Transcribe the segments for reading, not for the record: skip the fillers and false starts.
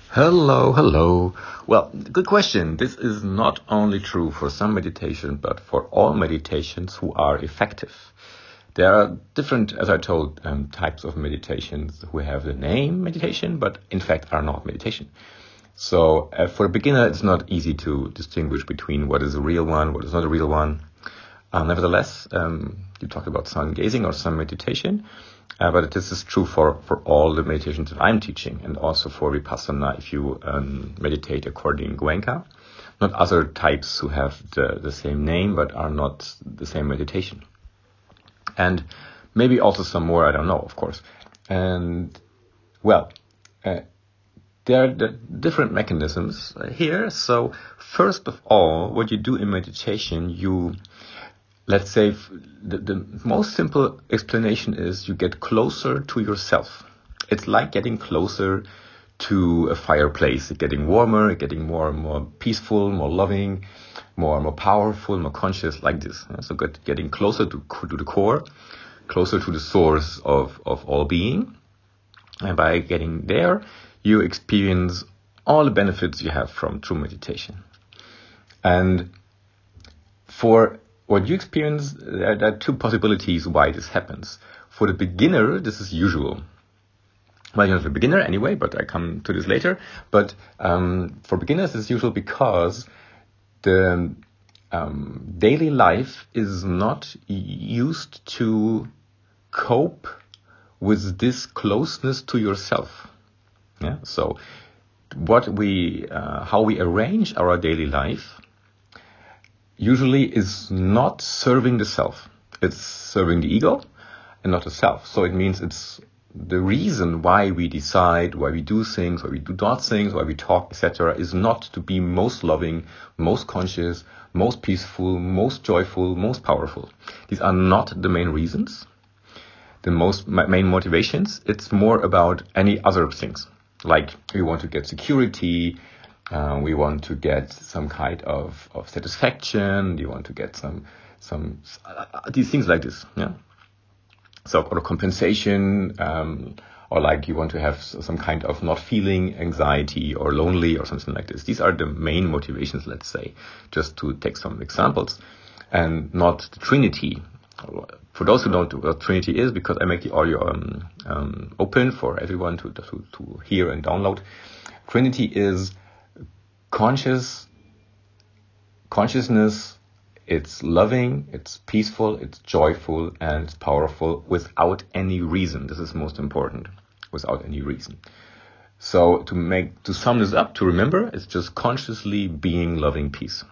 Hello, hello. Well, good question. This is not only true for some meditation, but for all meditations who are effective. There are different, as I told, types of meditations who have the name meditation, but in fact are not meditation. So for a beginner, it's not easy to distinguish between what is a real one, what is not a real one. Nevertheless, you talked about sun gazing or sun meditation. But this is true for all the meditations that I'm teaching, and also for Vipassana if you meditate according to Goenka. Not other types who have the same name but are not the same meditation. And maybe also some more, I don't know, of course. And, well, there are different mechanisms here. So first of all, what you do in meditation, let's say the most simple explanation is you get closer to yourself. It's like getting closer to a fireplace, getting warmer, getting more and more peaceful, more loving, more and more powerful, more conscious, like this. So getting closer to the core, closer to the source of all being. And by getting there, you experience all the benefits you have from true meditation. And for what you experience, there are two possibilities why this happens. For the beginner, this is usual. Well, you're not a beginner anyway, but I come to this later. But for beginners, it's usual because the daily life is not used to cope with this closeness to yourself. Yeah. So how we arrange our daily life usually is not serving the self. It's serving the ego and not the self. So it means it's the reason why we decide, why we do things, why we do not things, why we talk, etc., is not to be most loving, most conscious, most peaceful, most joyful, most powerful. These are not the main reasons, the main motivations. It's more about any other things. Like we want to get security, we want to get some kind of satisfaction. You want to get some these things like this, yeah. So or compensation, or like you want to have some kind of not feeling anxiety or lonely or something like this. These are the main motivations, let's say, just to take some examples, and not the Trinity. For those who don't know what Trinity is, because I make the audio open for everyone to hear and download. Trinity is consciousness. It's loving, it's peaceful, it's joyful, and it's powerful without any reason. This is most important, without any reason. So to sum this up, to remember, it's just consciously being loving peace.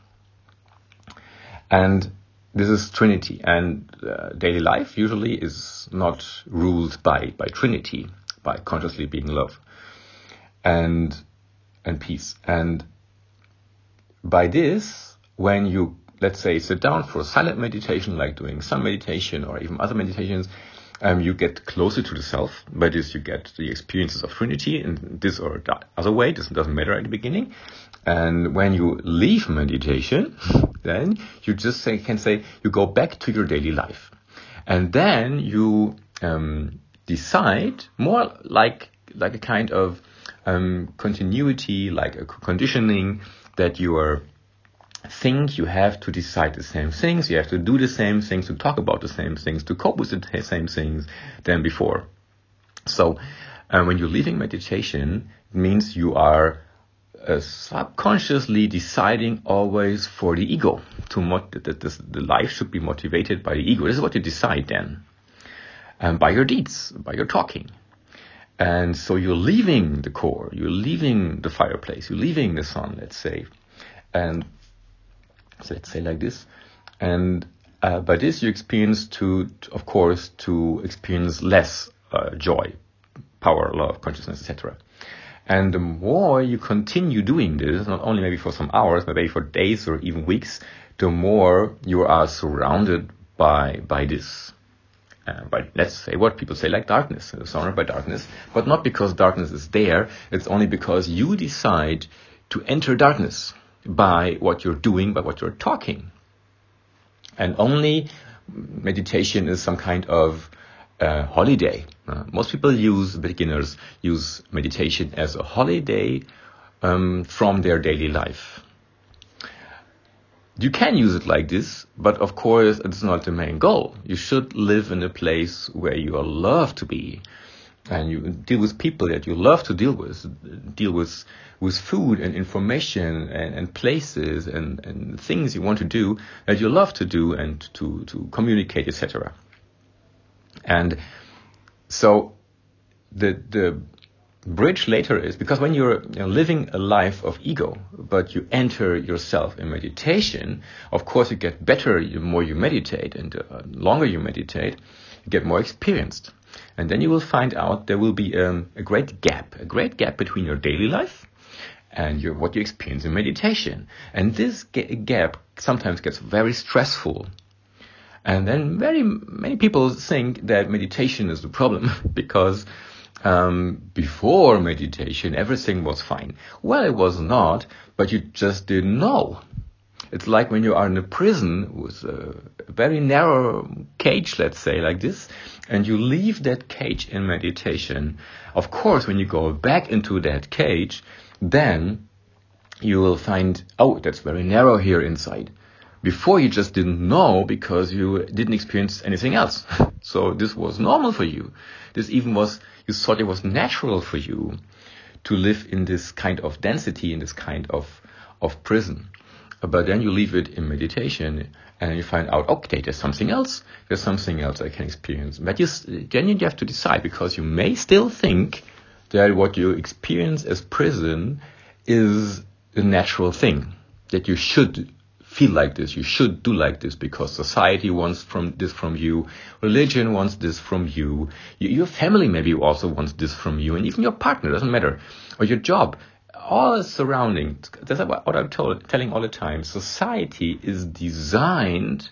And this is Trinity. And daily life usually is not ruled by Trinity, by consciously being love and peace. And by this, when you, let's say, sit down for silent meditation, like doing sun meditation or even other meditations, you get closer to the self. By this, you get the experiences of Trinity in this or that other way. This doesn't matter at the beginning. And when you leave meditation, then you just can say you go back to your daily life. And then you decide more like a kind of continuity, like a conditioning, that you think you have to decide the same things, you have to do the same things, to talk about the same things, to cope with the same things than before. So when you're leaving meditation, it means you are subconsciously deciding always for the ego. The life should be motivated by the ego. This is what you decide then. By your deeds, by your talking. And so you're leaving the core, you're leaving the fireplace, you're leaving the sun, let's say. And so let's say like this. And by this you experience to experience less joy, power, love, consciousness, etc. And the more you continue doing this, not only maybe for some hours, but maybe for days or even weeks, the more you are surrounded by this. But let's say what people say, like darkness, surrounded by darkness, but not because darkness is there. It's only because you decide to enter darkness by what you're doing, by what you're talking. And only meditation is some kind of holiday. Most people beginners use meditation as a holiday from their daily life. You can use it like this, but of course it's not the main goal. You should live in a place where you are loved to be, and you deal with people that you love to deal with food and information and places and things you want to do that you love to do and to communicate, etc. And so the bridge later is, because when you're living a life of ego, but you enter yourself in meditation, of course you get better the more you meditate, and the longer you meditate, you get more experienced. And then you will find out there will be a great gap between your daily life and what you experience in meditation. And this gap sometimes gets very stressful. And then very many people think that meditation is the problem because before meditation, everything was fine. Well, it was not, but you just didn't know. It's like when you are in a prison with a very narrow cage, let's say, like this, and you leave that cage in meditation. Of course, when you go back into that cage, then you will find, oh, that's very narrow here inside. Before you just didn't know because you didn't experience anything else. So this was normal for you. This even was, you thought it was natural for you to live in this kind of density, in this kind of prison. But then you leave it in meditation and you find out, okay, there's something else I can experience. But then you have to decide, because you may still think that what you experience as prison is the natural thing, that you should feel like this, you should do like this, because society wants this from you, religion wants this from you, your family maybe also wants this from you, and even your partner, doesn't matter, or your job, all surrounding. That's what I'm telling all the time. Society is designed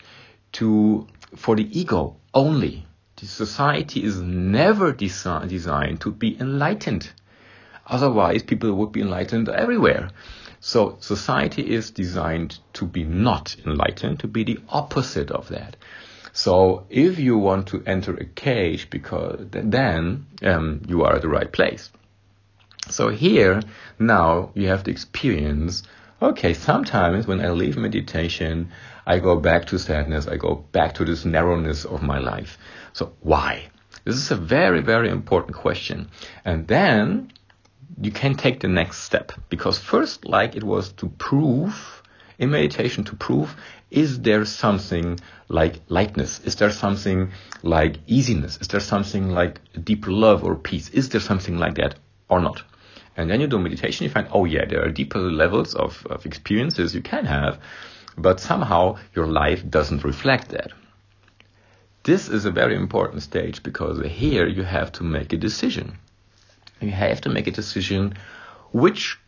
for the ego only. The society is never designed to be enlightened. Otherwise, people would be enlightened everywhere. So society is designed to be not enlightened, to be the opposite of that. So if you want to enter a cage, because then you are at the right place. So here, now you have to experience, okay, sometimes when I leave meditation, I go back to sadness, I go back to this narrowness of my life. So why? This is a very, very important question. And then you can take the next step, because first, like it was to prove, in meditation to prove, is there something like lightness? Is there something like easiness? Is there something like deeper love or peace? Is there something like that or not? And then you do meditation, you find, oh yeah, there are deeper levels of experiences you can have, but somehow your life doesn't reflect that. This is a very important stage, because here you have to make a decision. You have to make a decision which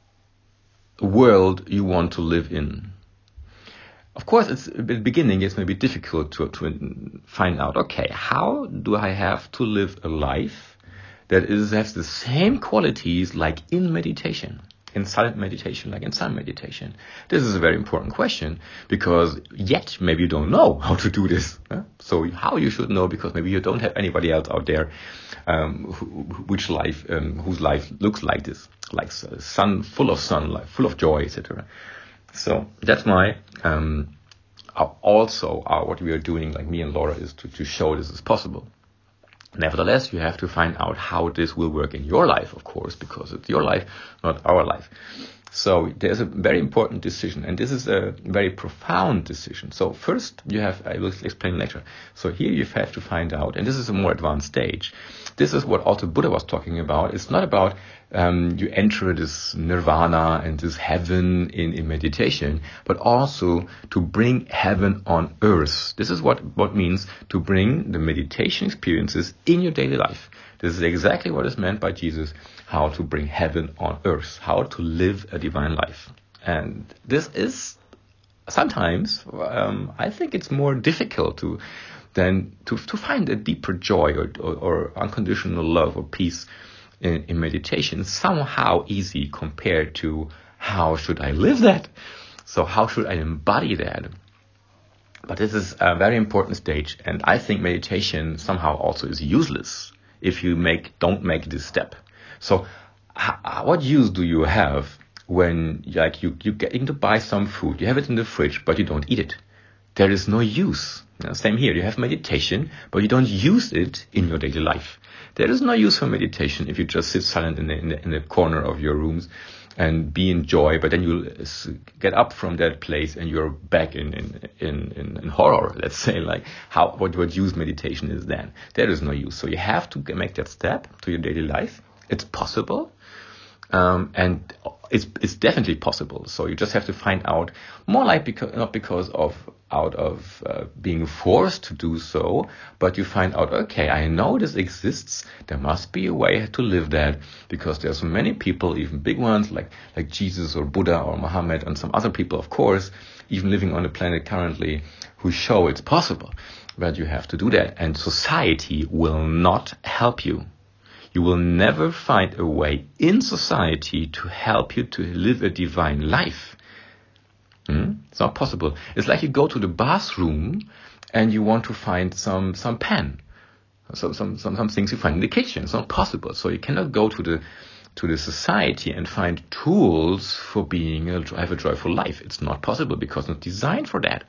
world you want to live in. Of course, at the beginning, it's maybe difficult to find out, okay, how do I have to live a life that has the same qualities like in meditation, in silent meditation, like in sun meditation? This is a very important question, because yet maybe you don't know how to do this. So how you should know, because maybe you don't have anybody else out there whose life looks like this, like sun, full of sunlight, full of joy, etc. So that's my what we are doing, like me and Laura, is to show this is possible. Nevertheless, you have to find out how this will work in your life, of course, because it's your life, not our life. So there's a very important decision, and this is a very profound decision. So first I will explain later. So here you have to find out, and this is a more advanced stage. This is what also Buddha was talking about. It's not about you enter this nirvana and this heaven in meditation, but also to bring heaven on earth. This is what means to bring the meditation experiences in your daily life. This is exactly what is meant by Jesus, how to bring heaven on earth, how to live a divine life. And this is sometimes, I think it's more difficult to find a deeper joy or unconditional love or peace in meditation. Somehow easy compared to how should I live that? So how should I embody that? But this is a very important stage, and I think meditation somehow also is useless if you don't make this step. So what use do you have when like you getting to buy some food, you have it in the fridge, but you don't eat it. There is no use. Same here. You have meditation, but you don't use it in your daily life. There is no use for meditation if you just sit silent in the corner of your rooms and be in joy, but then you'll get up from that place and you're back in horror. Let's say, like what use meditation is then. There is no use. So you have to make that step to your daily life. It's possible. And it's definitely possible. So you just have to find out more like not because of being forced to do so, but you find out, okay, I know this exists. There must be a way to live that, because there's so many people, even big ones like Jesus or Buddha or Muhammad and some other people, of course, even living on the planet currently, who show it's possible. But you have to do that, and society will not help you. You will never find a way in society to help you to live a divine life. It's not possible. It's like you go to the bathroom and you want to find some pen, some things you find in the kitchen. It's not possible. So you cannot go to the society and find tools for have a joyful life. It's not possible because it's not designed for that.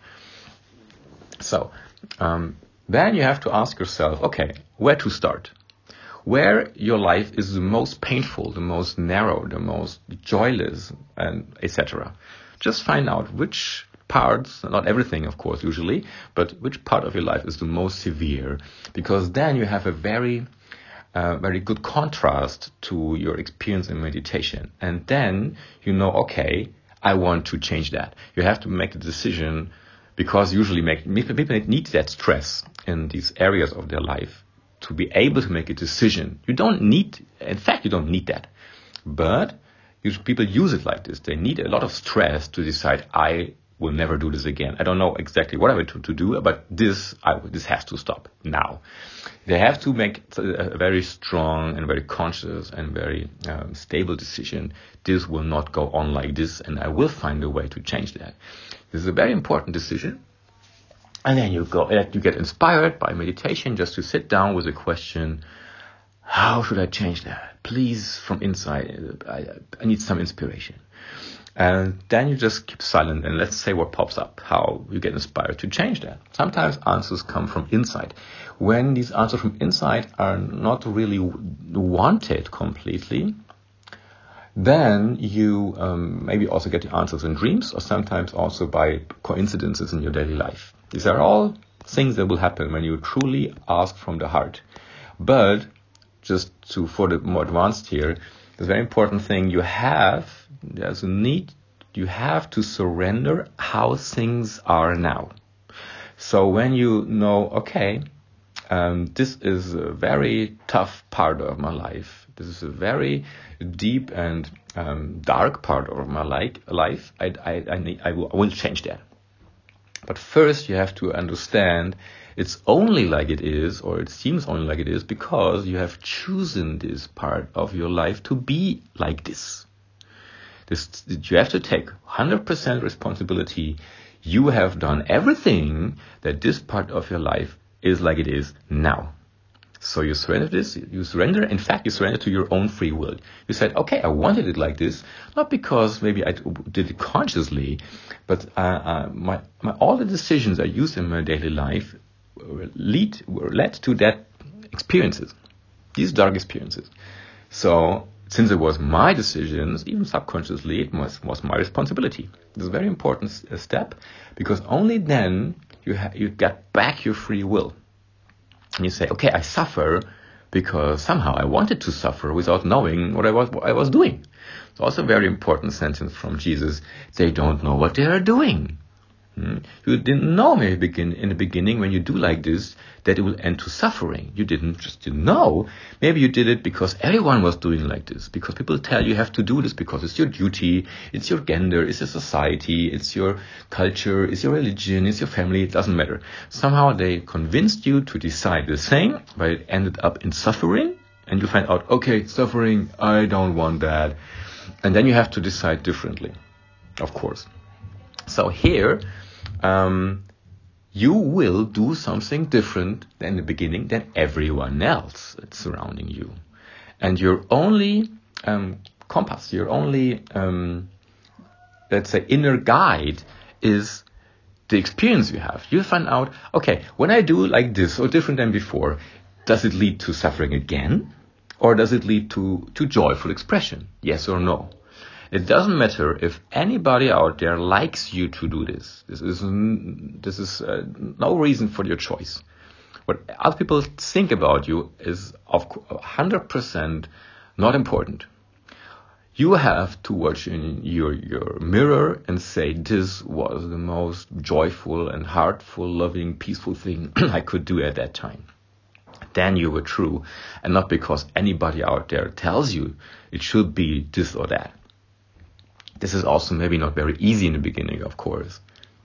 So then you have to ask yourself, okay, where to start? Where your life is the most painful, the most narrow, the most joyless, and etc. Just find out which parts, not everything, of course, usually, but which part of your life is the most severe, because then you have a very good contrast to your experience in meditation. And then you know, okay, I want to change that. You have to make the decision, because usually people need that stress in these areas of their life to be able to make a decision. You don't need that. But people use it like this. They need a lot of stress to decide, I will never do this again. I don't know exactly what I want to do, but this has to stop now. They have to make a very strong and very conscious and very stable decision. This will not go on like this, and I will find a way to change that. This is a very important decision. And then you get inspired by meditation just to sit down with a question, how should I change that? Please, from inside, I need some inspiration. And then you just keep silent and let's say what pops up, how you get inspired to change that. Sometimes answers come from inside. When these answers from inside are not really wanted completely, then you maybe also get the answers in dreams, or sometimes also by coincidences in your daily life. These are all things that will happen when you truly ask from the heart. But for the more advanced here, the very important thing you have to surrender how things are now. So when you know, okay, this is a very tough part of my life. This is a very deep and dark part of my life. I will change that. But first you have to understand it's only like it is, or it seems only like it is, because you have chosen this part of your life to be like this. You have to take 100% responsibility. You have done everything that this part of your life is like it is now. So you surrender this, you surrender to your own free will. You said, okay, I wanted it like this, not because maybe I did it consciously, but all the decisions I used in my daily life were led to that experiences, these dark experiences. So since it was my decisions, even subconsciously, it was my responsibility. This is a very important step, because only then you get back your free will. And you say, okay, I suffer because somehow I wanted to suffer without knowing what I was doing. It's also a very important sentence from Jesus. They don't know what they are doing. You didn't know maybe in the beginning when you do like this that it will end to suffering. You didn't know. Maybe you did it because everyone was doing like this. Because people tell you have to do this because it's your duty, it's your gender, it's your society, it's your culture, it's your religion, it's your family. It doesn't matter. Somehow they convinced you to decide the same, but it ended up in suffering. And you find out, okay, suffering, I don't want that. And then you have to decide differently, of course. So here, you will do something different in the beginning than everyone else that's surrounding you. And your only compass, your only, let's say, inner guide is the experience you have. You'll find out, okay, when I do like this or different than before, does it lead to suffering again? Or does it lead to joyful expression? Yes or no? It doesn't matter if anybody out there likes you to do this. This is no reason for your choice. What other people think about you is of 100% not important. You have to watch in your mirror and say, this was the most joyful and heartful, loving, peaceful thing I could do at that time. Then you were true, and not because anybody out there tells you it should be this or that. This is also maybe not very easy in the beginning, of course.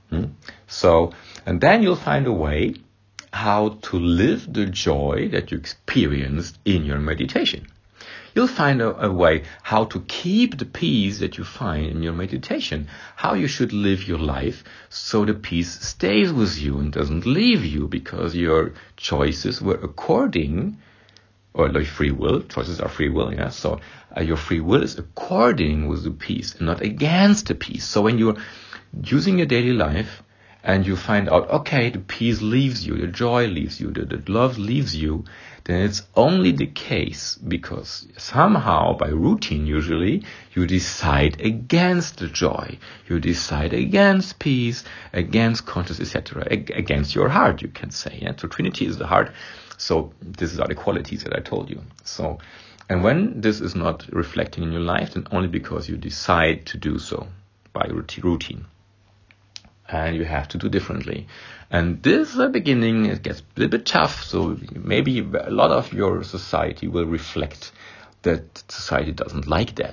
So, and then you'll find a way how to live the joy that you experienced in your meditation. You'll find a way how to keep the peace that you find in your meditation, how you should live your life so the peace stays with you and doesn't leave you, because your choices were according, or like free will, choices are free will, yeah, so your free will is according with the peace and not against the peace. So when you're using your daily life and you find out, okay, the peace leaves you, the joy leaves you, the love leaves you, then it's only the case because somehow, by routine usually, you decide against the joy, you decide against peace, against consciousness, etc., against your heart, you can say. Yeah? So Trinity is the heart. So these are the qualities that I told you. So, and when this is not reflecting in your life, then only because you decide to do so by routine. And you have to do differently. And this beginning, it gets a little bit tough. So maybe a lot of your society will reflect that society doesn't like that.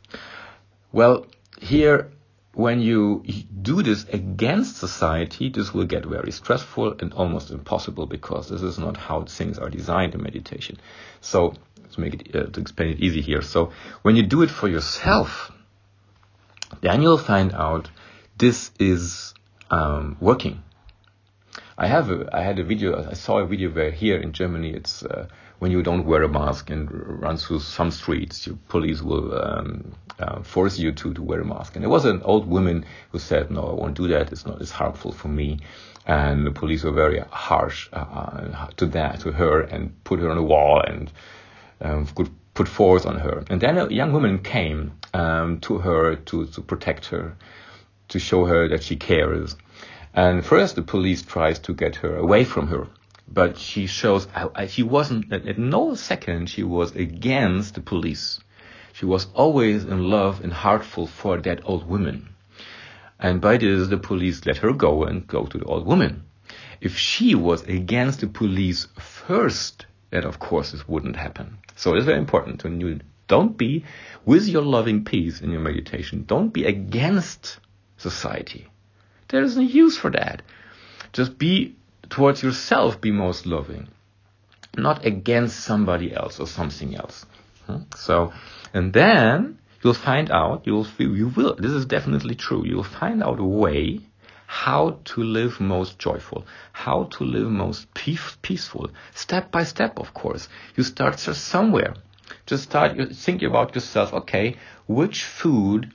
Well, here, when you do this against society, this will get very stressful and almost impossible, because this is not how things are designed in meditation. So to make it, to explain it easy here. So when you do it for yourself, then you'll find out this is working. I saw a video where here in Germany, it's when you don't wear a mask and run through some streets, your police will force you to wear a mask. And there was an old woman who said, no, I won't do that. It's harmful for me. And the police were very harsh to her and put her on a wall and could put force on her. And then a young woman came to her to protect her, to show her that she cares. And first the police tries to get her away from her, but she shows she wasn't, at no second she was against the police. She was always in love and heartful for that old woman. And by this, the police let her go and go to the old woman. If she was against the police first, then of course this wouldn't happen. So it's very important when you don't be with your loving peace in your meditation. Don't be against society. There is no use for that. Just be towards yourself, be most loving, not against somebody else or something else. So, and then you'll find out, this is definitely true, you'll find out a way how to live most joyful, how to live most peaceful, step by step, of course. You start somewhere. Just start thinking about yourself, okay, which food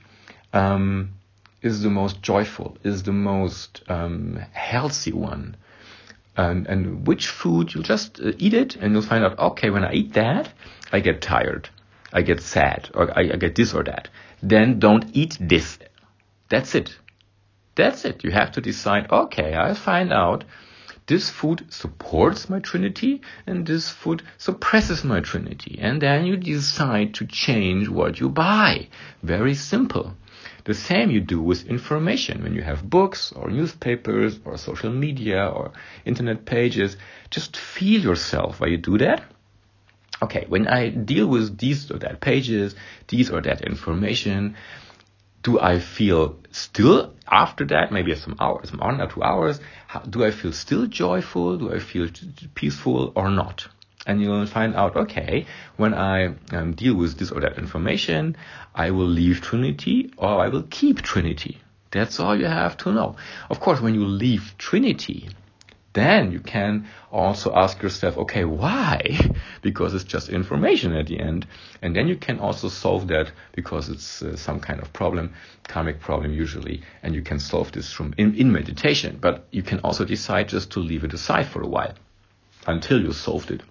is the most joyful, is the most healthy one. And which food, you just eat it and you'll find out, okay, when I eat that, I get tired, I get sad, or I get this or that. Then don't eat this. That's it. That's it. You have to decide, okay, I find out this food supports my Trinity and this food suppresses my Trinity. And then you decide to change what you buy. Very simple. The same you do with information. When you have books or newspapers or social media or internet pages, just feel yourself while you do that. Okay, when I deal with these or that pages, these or that information, do I feel still after that, maybe some hours, 1 or 2 hours, do I feel still joyful? Do I feel peaceful or not? And you'll find out, okay, when I deal with this or that information, I will leave Trinity or I will keep Trinity. That's all you have to know. Of course, when you leave Trinity, then you can also ask yourself, okay, why? Because it's just information at the end. And then you can also solve that because it's some kind of problem, karmic problem usually, and you can solve this from in meditation. But you can also decide just to leave it aside for a while until you solved it.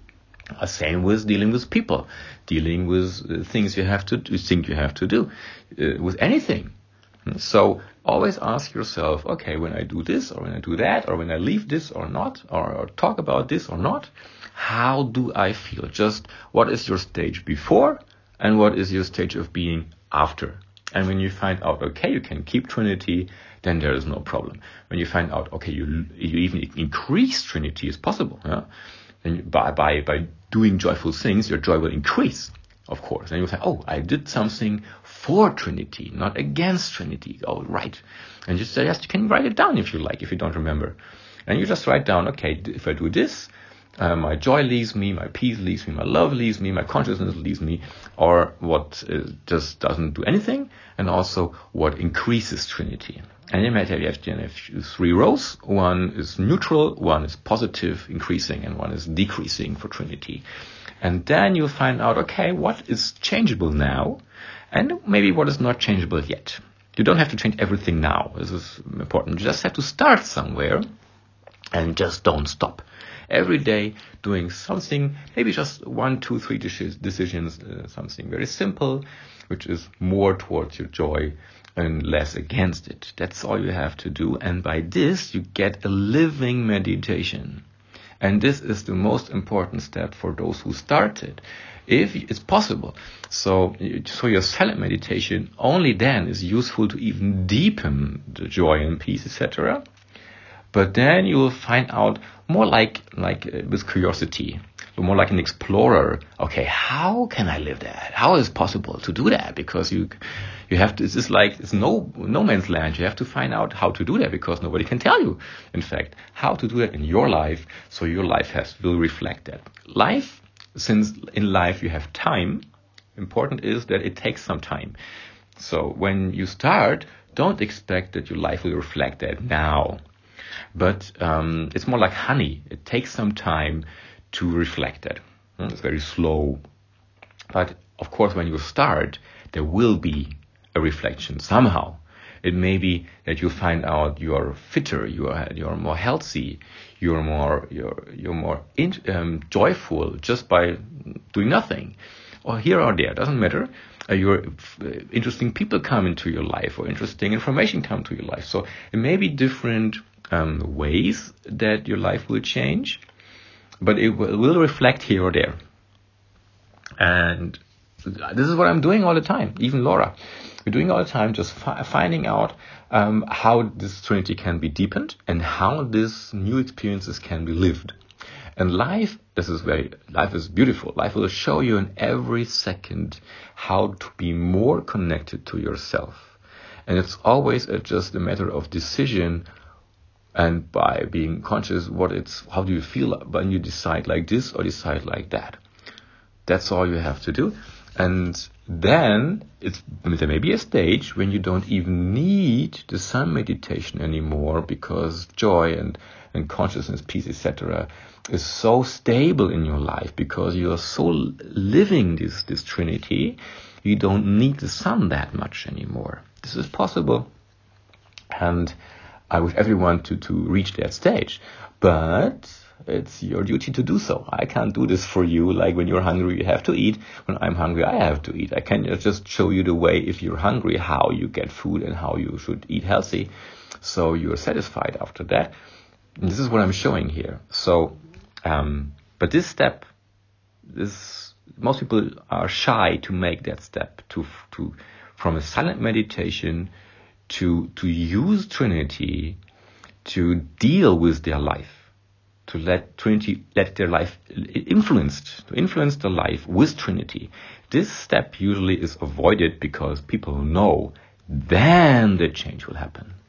Same with dealing with people, dealing with things you think you have to do, with anything. So always ask yourself, okay, when I do this or when I do that or when I leave this or not, or talk about this or not, how do I feel? Just what is your stage before and what is your stage of being after? And when you find out, okay, you can keep Trinity, then there is no problem. When you find out, okay, you even increase Trinity is possible, yeah? And by doing joyful things, your joy will increase, of course. And you'll say, oh, I did something for Trinity, not against Trinity. Oh, right. And you can write it down if you like, if you don't remember. And you just write down, okay, if I do this, my joy leaves me, my peace leaves me, my love leaves me, my consciousness leaves me, or what just doesn't do anything, and also what increases Trinity. And in matter, you have 3 rows. One is neutral, one is positive, increasing, and one is decreasing for Trinity. And then you'll find out, okay, what is changeable now, and maybe what is not changeable yet. You don't have to change everything now. This is important. You just have to start somewhere, and just don't stop. Every day doing something, maybe just 1, 2, 3 decisions, something very simple, which is more towards your joy and less against it. That's all you have to do. And by this, you get a living meditation. And this is the most important step for those who started, if it's possible. So your silent meditation only then is useful to even deepen the joy and peace, etc. But then you will find out more like with curiosity, more like an explorer. Okay, how can I live that? How is it possible to do that? Because you have to. It's no man's land. You have to find out how to do that because nobody can tell you, in fact, how to do that in your life. So your life will reflect that. Since in life you have time, important is that it takes some time. So when you start, don't expect that your life will reflect that now. But it's more like honey. It takes some time to reflect that. It's very slow. But of course, when you start, there will be a reflection somehow. It may be that you find out you are fitter, you are more healthy, you're more joyful just by doing nothing, or here or there. Doesn't matter. Interesting people come into your life, or interesting information come to your life. So it may be different ways that your life will change, but it will reflect here or there. And this is what I'm doing all the time. Even Laura, we're doing all the time, just finding out how this Trinity can be deepened and how these new experiences can be lived. And life is beautiful. Life will show you in every second how to be more connected to yourself. And it's always just a matter of decision. And by being conscious, how do you feel when you decide like this or decide like that? That's all you have to do. And then there may be a stage when you don't even need the sun meditation anymore because joy and consciousness, peace, etc. is so stable in your life because you are so living this Trinity. You don't need the sun that much anymore. This is possible. And I wish everyone to reach that stage, but it's your duty to do so. I can't do this for you. Like when you're hungry, you have to eat. When I'm hungry, I have to eat. I can just show you the way, if you're hungry, how you get food and how you should eat healthy, so you're satisfied after that. And this is what I'm showing here. So, but this step, most people are shy to make that step from a silent meditation to use Trinity to deal with their life, to let their life influence their life with Trinity. This step usually is avoided because people know then the change will happen.